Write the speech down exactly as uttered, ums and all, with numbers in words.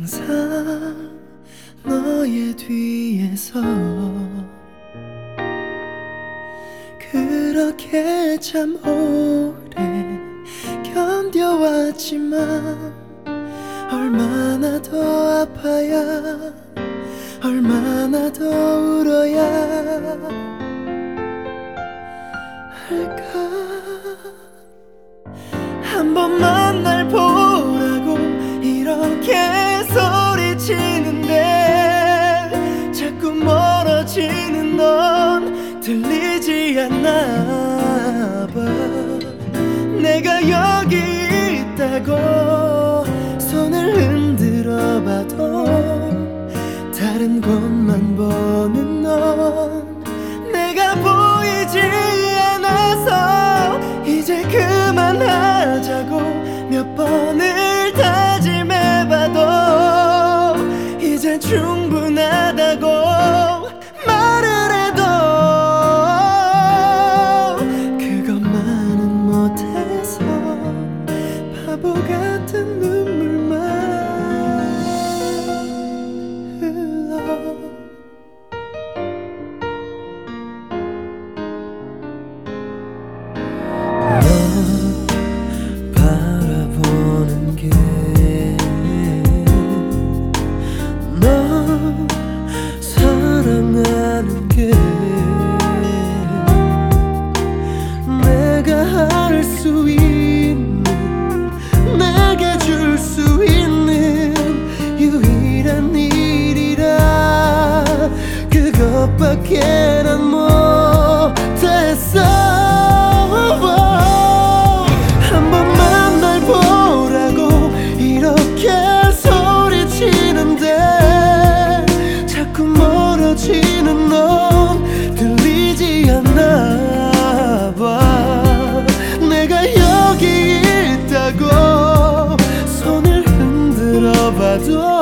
항상 너의 뒤에서 그렇게 참 오래 견뎌왔지만 얼마나 더 아파야 얼마나 더 울어야 할까. 한 번만 날 보라고 이렇게 소리치는데 자꾸 멀어지는 넌 들리지 않나 봐. 내가 여기 있다고 손을 흔들어 봐도 다른 곳만 보는 넌 내가 보이지 않아서 이제 그만하자고 몇 번을 다짐해봐도 이제 충분하다고 말을 해도 그것만은 못해서 바보 같은 눈물만 흘러. 바라보는 게 널 사랑하는 게 내가 할 수 있는 내게 줄 수 있는 유일한 일이라 그것밖에 난 못했어. 멀어지는 넌 들리지 않나 봐. 내가 여기 있다고 손을 흔들어 봐도